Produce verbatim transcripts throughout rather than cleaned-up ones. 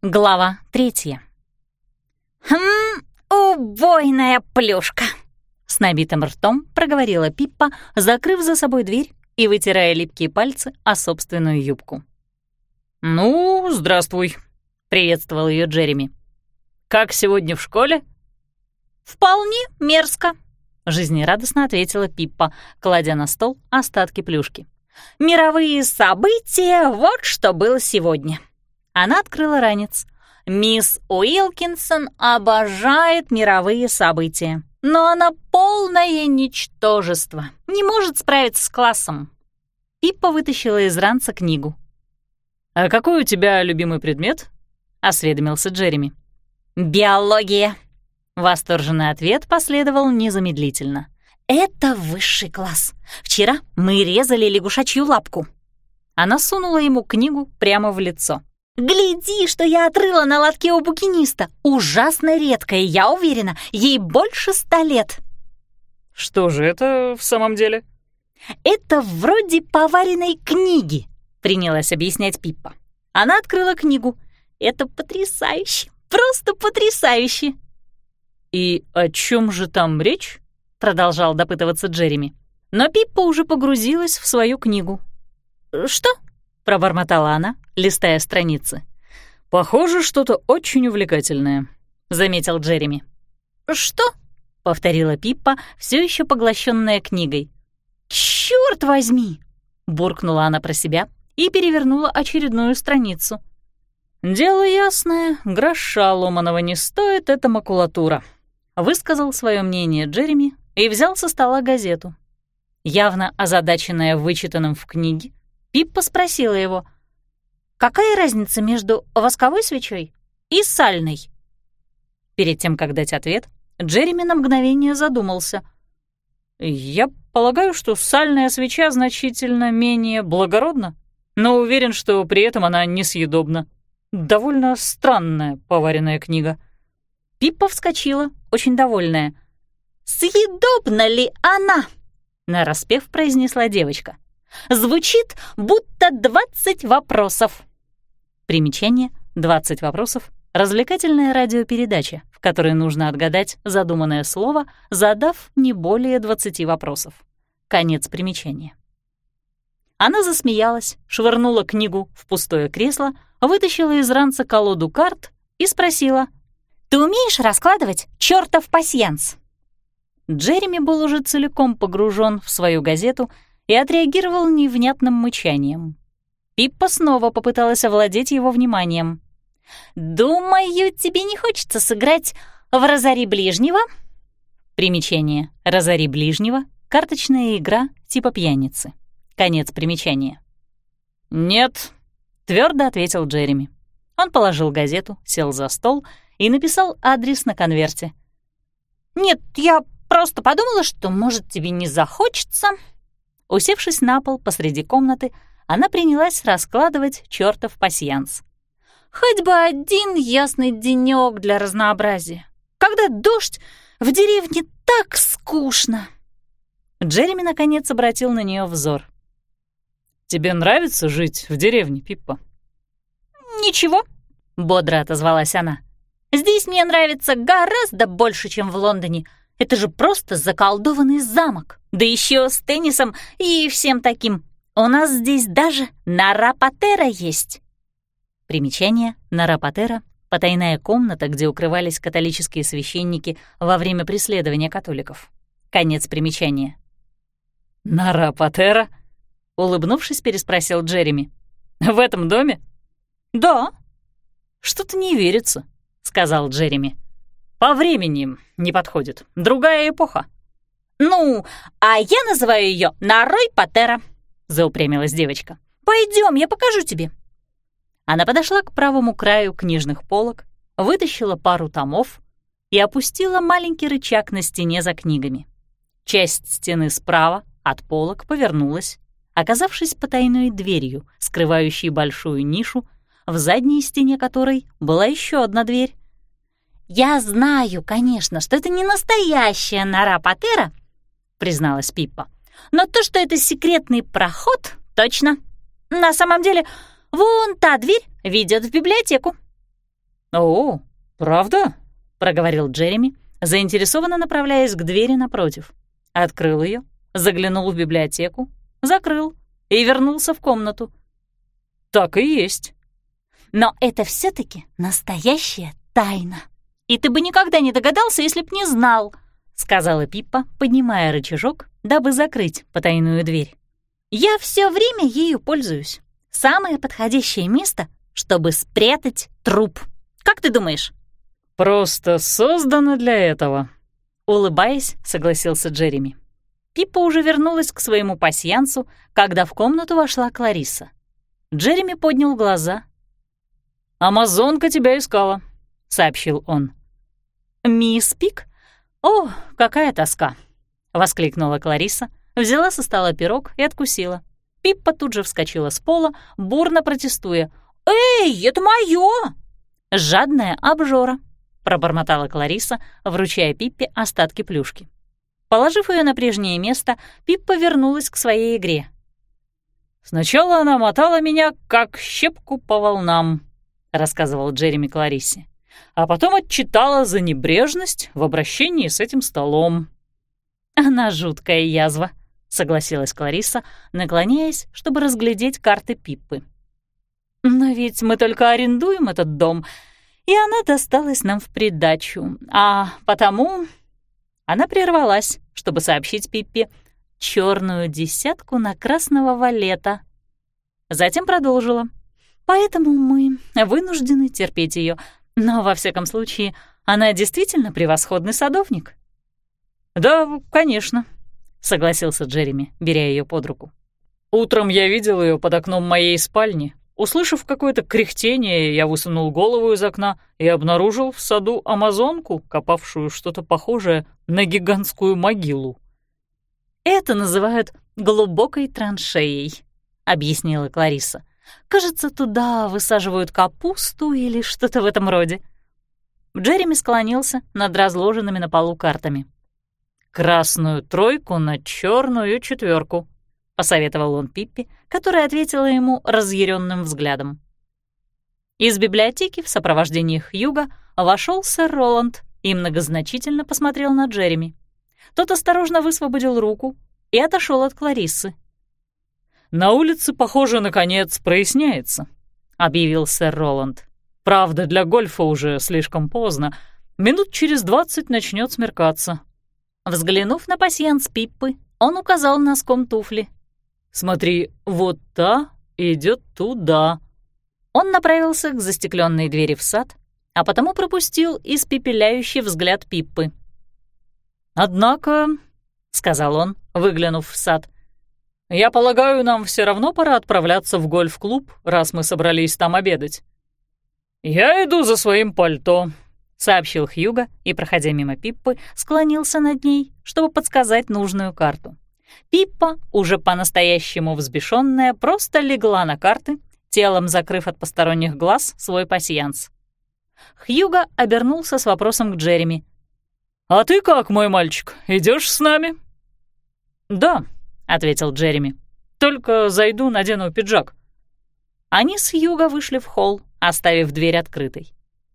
Глава третья. «Хм, убойная плюшка!» С набитым ртом проговорила Пиппа, закрыв за собой дверь и вытирая липкие пальцы о собственную юбку. «Ну, здравствуй», — приветствовал ее Джереми. «Как сегодня в школе?» «Вполне мерзко», — жизнерадостно ответила Пиппа, кладя на стол остатки плюшки. «Мировые события — вот что было сегодня». Она открыла ранец. «Мисс Уилкинсон обожает мировые события, но она полное ничтожество, не может справиться с классом». Пиппа вытащила из ранца книгу. «А какой у тебя любимый предмет?» — осведомился Джереми. «Биология». Восторженный ответ последовал незамедлительно. «Это высший класс. Вчера мы резали лягушачью лапку». Она сунула ему книгу прямо в лицо. «Гляди, что я отрыла на лотке у букиниста. Ужасно редкая, я уверена, ей больше ста лет». «Что же это в самом деле?» «Это вроде поваренной книги», — принялась объяснять Пиппа. Она открыла книгу. «Это потрясающе, просто потрясающе». «И о чем же там речь?» — продолжал допытываться Джереми. Но Пиппа уже погрузилась в свою книгу. «Что?» — пробормотала она, листая страницы. «Похоже, что-то очень увлекательное», — заметил Джереми. «Что?» — повторила Пиппа, все еще поглощенная книгой. «Чёрт возьми!» — буркнула она про себя и перевернула очередную страницу. «Дело ясное, гроша ломаного не стоит эта макулатура», — высказал свое мнение Джереми и взял со стола газету. Явно озадаченная вычитанным в книге, Пиппа спросила его, «Какая разница между восковой свечой и сальной?» Перед тем, как дать ответ, Джереми на мгновение задумался. «Я полагаю, что сальная свеча значительно менее благородна, но уверен, что при этом она несъедобна. Довольно странная поваренная книга». Пиппа вскочила, очень довольная. «Съедобна ли она?» — нараспев произнесла девочка. «Звучит, будто двадцать вопросов». Примечание «двадцать вопросов» — развлекательная радиопередача, в которой нужно отгадать задуманное слово, задав не более двадцати вопросов. Конец примечания. Она засмеялась, швырнула книгу в пустое кресло, вытащила из ранца колоду карт и спросила, «Ты умеешь раскладывать чёртов пасьянс?» Джереми был уже целиком погружен в свою газету и отреагировал невнятным мычанием. Пиппа снова попыталась овладеть его вниманием. «Думаю, тебе не хочется сыграть в «Разори ближнего»?» Примечание «Разори ближнего» — карточная игра типа пьяницы. Конец примечания. «Нет», — твердо ответил Джереми. Он положил газету, сел за стол и написал адрес на конверте. «Нет, я просто подумала, что, может, тебе не захочется». Усевшись на пол посреди комнаты, она принялась раскладывать чёртов пасьянс. «Хоть бы один ясный денёк для разнообразия. Когда дождь, в деревне так скучно». Джереми наконец обратил на неё взор. «Тебе нравится жить в деревне, Пиппа?» «Ничего», — бодро отозвалась она. «Здесь мне нравится гораздо больше, чем в Лондоне. Это же просто заколдованный замок. Да еще с теннисом и всем таким. У нас здесь даже нора Патера есть». Примечание «Нора Патера» — потайная комната, где укрывались католические священники во время преследования католиков. Конец примечания. «Нора Патера?» — улыбнувшись, переспросил Джереми. «В этом доме?» «Да». «Что-то не верится», — сказал Джереми. «По времени не подходит. Другая эпоха». «Ну, а я называю ее норой Патера», — заупрямилась девочка. «Пойдем, я покажу тебе». Она подошла к правому краю книжных полок, вытащила пару томов и опустила маленький рычаг на стене за книгами. Часть стены справа от полок повернулась, оказавшись потайной дверью, скрывающей большую нишу, в задней стене которой была еще одна дверь. «Я знаю, конечно, что это не настоящая нора Патера», — призналась Пиппа. «Но то, что это секретный проход, точно. На самом деле, вон та дверь ведет в библиотеку». «О, правда?» — проговорил Джереми, заинтересованно направляясь к двери напротив. Открыл ее, заглянул в библиотеку, закрыл и вернулся в комнату. «Так и есть». «Но это все-таки настоящая тайна. И ты бы никогда не догадался, если б не знал», — сказала Пиппа, поднимая рычажок, дабы закрыть потайную дверь. «Я все время ею пользуюсь. Самое подходящее место, чтобы спрятать труп. Как ты думаешь?» «Просто создано для этого», — улыбаясь, согласился Джереми. Пиппа уже вернулась к своему пасьянсу, когда в комнату вошла Кларисса. Джереми поднял глаза. «Амазонка тебя искала», — сообщил он. «Мисс Пик? О, какая тоска!» — воскликнула Кларисса, взяла со стола пирог и откусила. Пиппа тут же вскочила с пола, бурно протестуя. «Эй, это моё!» «Жадная обжора», — пробормотала Кларисса, вручая Пиппе остатки плюшки. Положив ее на прежнее место, Пиппа вернулась к своей игре. «Сначала она мотала меня, как щепку по волнам», — рассказывал Джереми Клариссе, «а потом отчитала за небрежность в обращении с этим столом». «Она жуткая язва», — согласилась Кларисса, наклоняясь, чтобы разглядеть карты Пиппы. «Но ведь мы только арендуем этот дом, и она досталась нам в придачу, а потому...» Она прервалась, чтобы сообщить Пиппе черную десятку на красного валета. Затем продолжила. «Поэтому мы вынуждены терпеть ее, но, во всяком случае, она действительно превосходный садовник». «Да, конечно», — согласился Джереми, беря ее под руку. «Утром я видел ее под окном моей спальни. Услышав какое-то кряхтение, я высунул голову из окна и обнаружил в саду амазонку, копавшую что-то похожее на гигантскую могилу». «Это называют глубокой траншеей», — объяснила Кларисса. «Кажется, туда высаживают капусту или что-то в этом роде». Джереми склонился над разложенными на полу картами. «Красную тройку на черную четверку», — посоветовал он Пиппе, которая ответила ему разъяренным взглядом. Из библиотеки в сопровождении Хьюга вошел сэр Роланд и многозначительно посмотрел на Джереми. Тот осторожно высвободил руку и отошел от Клариссы. «На улице, похоже, наконец проясняется», — объявил сэр Роланд. «Правда, для гольфа уже слишком поздно. Минут через двадцать начнет смеркаться». Взглянув на пасьянс Пиппы, он указал носком туфли. «Смотри, вот та идет туда». Он направился к застекленной двери в сад, а потому пропустил испепеляющий взгляд Пиппы. «Однако», — сказал он, выглянув в сад, «я полагаю, нам все равно пора отправляться в гольф-клуб, раз мы собрались там обедать». «Я иду за своим пальто», — сообщил Хьюго и, проходя мимо Пиппы, склонился над ней, чтобы подсказать нужную карту. Пиппа, уже по-настоящему взбешенная, просто легла на карты, телом закрыв от посторонних глаз свой пасьянс. Хьюго обернулся с вопросом к Джереми. «А ты как, мой мальчик, идешь с нами?» «Да», — ответил Джереми. «Только зайду, надену пиджак». Они с Хьюго вышли в холл, оставив дверь открытой.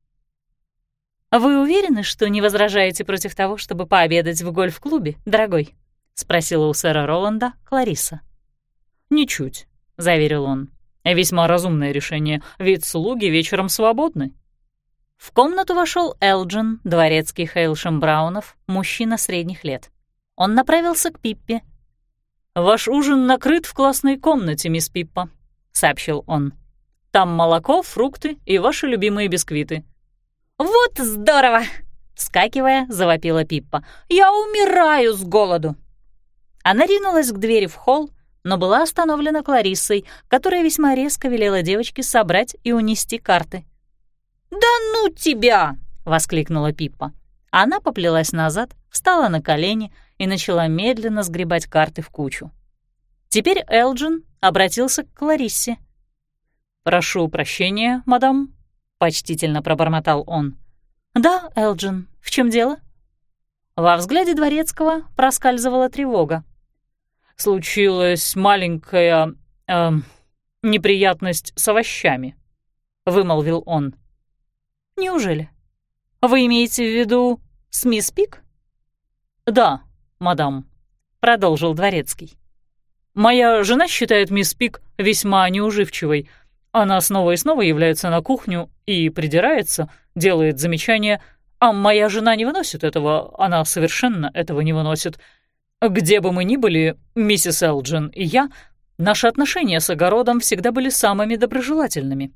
«Вы уверены, что не возражаете против того, чтобы пообедать в гольф-клубе, дорогой?» — спросила у сэра Роланда Кларисса. «Ничуть», — заверил он. «Весьма разумное решение, ведь слуги вечером свободны». В комнату вошел Элджин, дворецкий Хейлшем Браунов, мужчина средних лет. Он направился к Пиппе. «Ваш ужин накрыт в классной комнате, мисс Пиппа», — сообщил он. «Там молоко, фрукты и ваши любимые бисквиты». «Вот здорово!» — вскакивая, завопила Пиппа. «Я умираю с голоду!» Она ринулась к двери в холл, но была остановлена Клариссой, которая весьма резко велела девочке собрать и унести карты. «Да ну тебя!» — воскликнула Пиппа. Она поплелась назад, встала на колени и начала медленно сгребать карты в кучу. Теперь Элджин обратился к Клариссе. «Прошу прощения, мадам», — почтительно пробормотал он. «Да, Элджин, в чем дело?» Во взгляде дворецкого проскальзывала тревога. «Случилась маленькая... Э, неприятность с овощами», — вымолвил он. Неужели? Вы имеете в виду с мисс Пик? Да, мадам, продолжил дворецкий. Моя жена считает мисс Пик весьма неуживчивой. Она снова и снова является на кухню и придирается, делает замечания, а моя жена не выносит этого, она совершенно этого не выносит. Где бы мы ни были, миссис Элджин и я, наши отношения с огородом всегда были самыми доброжелательными.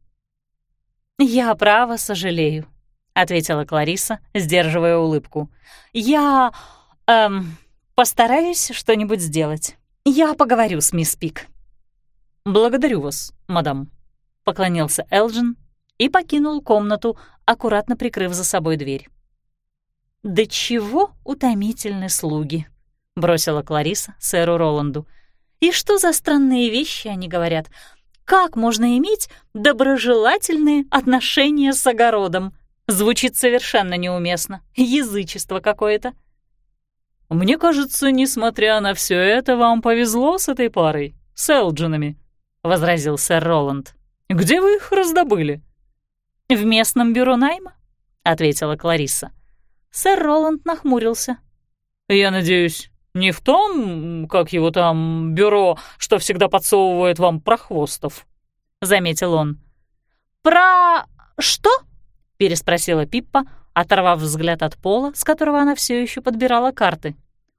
«Я, право, сожалею», — ответила Клариса, сдерживая улыбку. «Я... эм... постараюсь что-нибудь сделать. Я поговорю с мисс Пик». «Благодарю вас, мадам», — поклонился Элджин и покинул комнату, аккуратно прикрыв за собой дверь. «Да чего утомительны слуги», — бросила Клариса сэру Роланду. «И что за странные вещи они говорят? Как можно иметь доброжелательные отношения с огородом? Звучит совершенно неуместно. Язычество какое-то». «Мне кажется, несмотря на все это, вам повезло с этой парой, с Элджинами», — возразил сэр Роланд. «Где вы их раздобыли?» «В местном бюро найма», — ответила Клариса. Сэр Роланд нахмурился. «Я надеюсь, не в том, как его там, бюро, что всегда подсовывает вам прохвостов», — заметил он. «Про... что?» — переспросила Пиппа, оторвав взгляд от пола, с которого она все еще подбирала карты.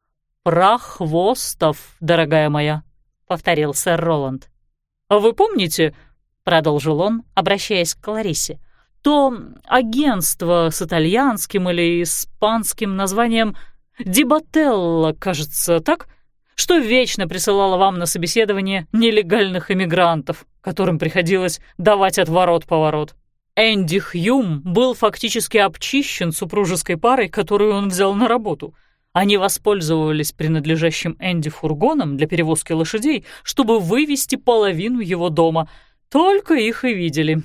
«Прохвостов, дорогая моя», — повторил сэр Роланд. «Вы помните, — продолжил он, обращаясь к Кларисе, — то агентство с итальянским или испанским названием «Дибателло», кажется, так, что вечно присылало вам на собеседование нелегальных иммигрантов, которым приходилось давать отворот-поворот? Энди Хьюм был фактически обчищен супружеской парой, которую он взял на работу. Они воспользовались принадлежащим Энди фургоном для перевозки лошадей, чтобы вывести половину его дома. Только их и видели.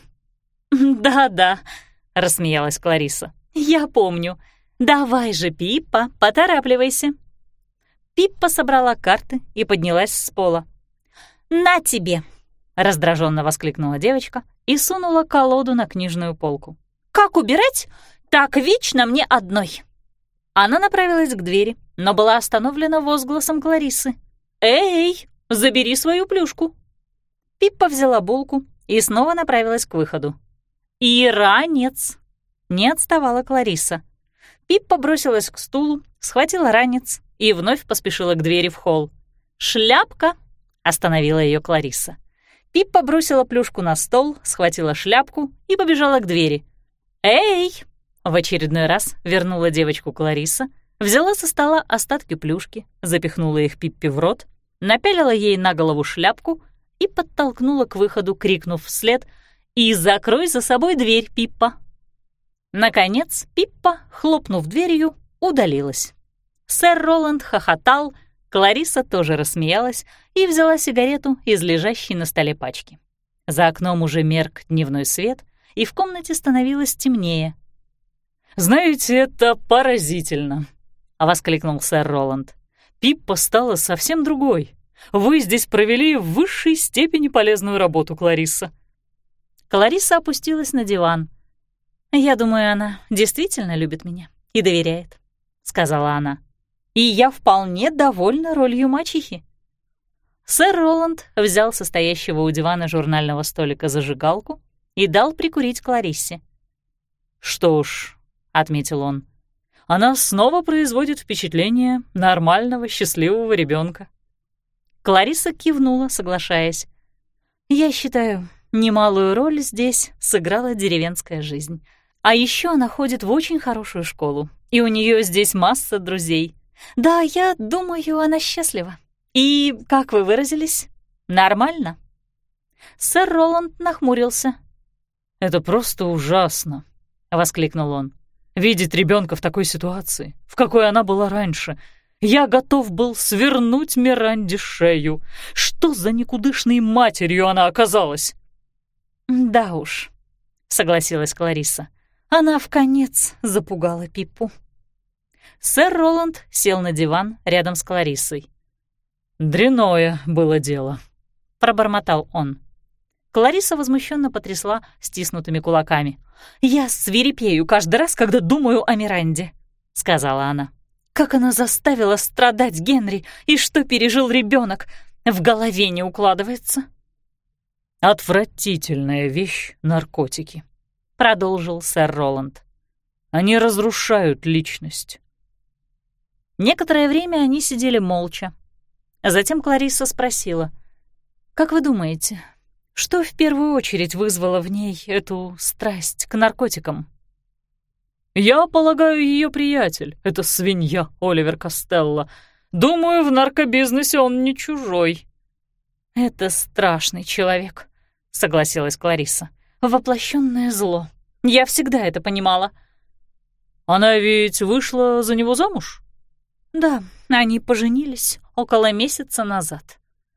«Да-да», — рассмеялась Клариса. «Я помню. Давай же, Пиппа, поторапливайся». Пиппа собрала карты и поднялась с пола. «На тебе!» — раздраженно воскликнула девочка и сунула колоду на книжную полку. «Как убирать? Так вечно мне одной!» Она направилась к двери, но была остановлена возгласом Кларисы. «Эй, забери свою плюшку!» Пиппа взяла булку и снова направилась к выходу. «И ранец!» — не отставала Клариса. Пиппа бросилась к стулу, схватила ранец и вновь поспешила к двери в холл. «Шляпка!» — остановила ее Клариса. Пиппа бросила плюшку на стол, схватила шляпку и побежала к двери. «Эй!» — в очередной раз вернула девочку Клариса, взяла со стола остатки плюшки, запихнула их Пиппе в рот, напялила ей на голову шляпку и подтолкнула к выходу, крикнув вслед: «И закрой за собой дверь, Пиппа!» Наконец Пиппа, хлопнув дверью, удалилась. Сэр Роланд хохотал, Клариса тоже рассмеялась и взяла сигарету из лежащей на столе пачки. За окном уже мерк дневной свет, и в комнате становилось темнее. «Знаете, это поразительно!» — воскликнул сэр Роланд. «Пиппа стала совсем другой. Вы здесь провели в высшей степени полезную работу, Клариса». Клариса опустилась на диван. «Я думаю, она действительно любит меня и доверяет», — сказала она. «И я вполне довольна ролью мачехи». Сэр Роланд взял со стоящего у дивана журнального столика зажигалку и дал прикурить Клариссе. «Что ж», — отметил он, — «она снова производит впечатление нормального, счастливого ребенка». Клариса кивнула, соглашаясь. «Я считаю, немалую роль здесь сыграла деревенская жизнь. А еще она ходит в очень хорошую школу, и у нее здесь масса друзей. Да, я думаю, она счастлива. И, как вы выразились, нормально». Сэр Роланд нахмурился. «Это просто ужасно», — воскликнул он. «Видеть ребенка в такой ситуации, в какой она была раньше. Я готов был свернуть Миранде шею. Что за никудышной матерью она оказалась?» «Да уж», — согласилась Клариса. «Она вконец запугала Пиппу». Сэр Роланд сел на диван рядом с Клариссой. «Дрянное было дело», — пробормотал он. Клариса возмущенно потрясла стиснутыми кулаками. «Я свирепею каждый раз, когда думаю о Миранде», — сказала она. «Как она заставила страдать Генри, и что пережил ребенок, в голове не укладывается». «Отвратительная вещь — наркотики», — продолжил сэр Роланд. «Они разрушают личность». Некоторое время они сидели молча. Затем Клариса спросила: «Как вы думаете, что в первую очередь вызвало в ней эту страсть к наркотикам?» «Я полагаю, ее приятель, это свинья Оливер Костелло. Думаю, в наркобизнесе он не чужой». «Это страшный человек», — согласилась Клариса. «Воплощенное зло. Я всегда это понимала». «Она ведь вышла за него замуж?» «Да, они поженились около месяца назад».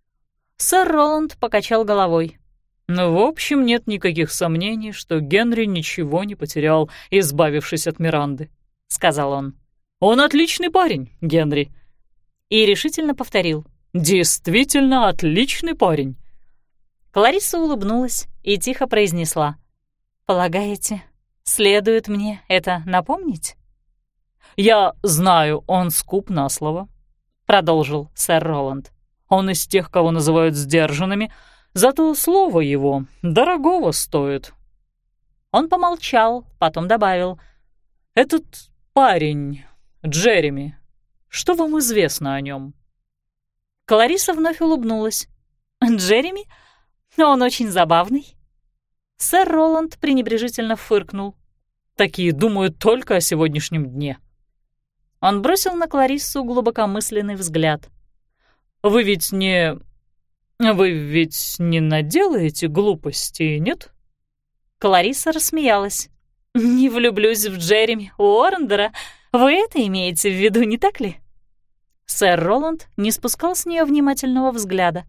Сэр Роланд покачал головой. «Ну, в общем, нет никаких сомнений, что Генри ничего не потерял, избавившись от Миранды», — сказал он. «Он отличный парень, Генри». И решительно повторил: «Действительно отличный парень». Клариса улыбнулась и тихо произнесла: «Полагаете, следует мне это напомнить?» «Я знаю, он скуп на слово», — продолжил сэр Роланд. «Он из тех, кого называют сдержанными, зато слово его дорогого стоит». Он помолчал, потом добавил: «Этот парень, Джереми, что вам известно о нем?» Клариса вновь улыбнулась. «Джереми? Он очень забавный». Сэр Роланд пренебрежительно фыркнул. «Такие думают только о сегодняшнем дне». Он бросил на Клариссу глубокомысленный взгляд. «Вы ведь не... Вы ведь не наделаете глупостей, нет?» Клариса рассмеялась. «Не влюблюсь в Джереми Уоррендера. Вы это имеете в виду, не так ли?» Сэр Роланд не спускал с нее внимательного взгляда.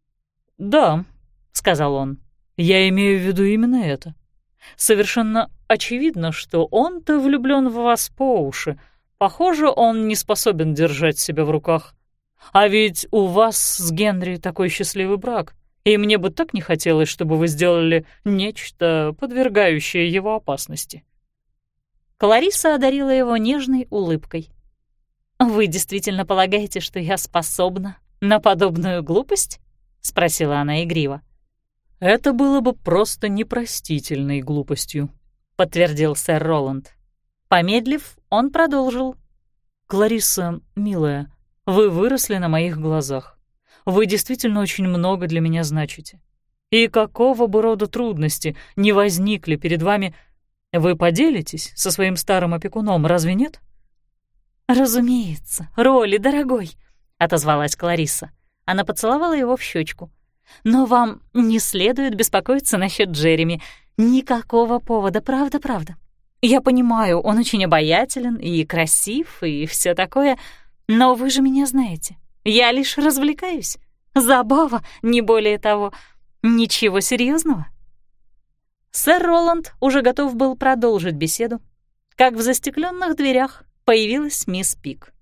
«Да», — сказал он, — «я имею в виду именно это. Совершенно очевидно, что он-то влюблён в вас по уши. Похоже, он не способен держать себя в руках. А ведь у вас с Генри такой счастливый брак, и мне бы так не хотелось, чтобы вы сделали нечто, подвергающее его опасности». Клариса одарила его нежной улыбкой. «Вы действительно полагаете, что я способна на подобную глупость?» — спросила она игриво. «Это было бы просто непростительной глупостью», — подтвердил сэр Роланд. Помедлив, он продолжил. «Клариса, милая, вы выросли на моих глазах. Вы действительно очень много для меня значите. И какого бы рода трудности не возникли перед вами, вы поделитесь со своим старым опекуном, разве нет?» «Разумеется, Ролли, дорогой», — отозвалась Клариса. Она поцеловала его в щечку. «Но вам не следует беспокоиться насчет Джереми. Никакого повода, правда-правда. Я понимаю, он очень обаятелен и красив, и все такое, но вы же меня знаете. Я лишь развлекаюсь. Забава, не более того. Ничего серьезного. Сэр Роланд уже готов был продолжить беседу, как в застекленных дверях появилась мисс Пик.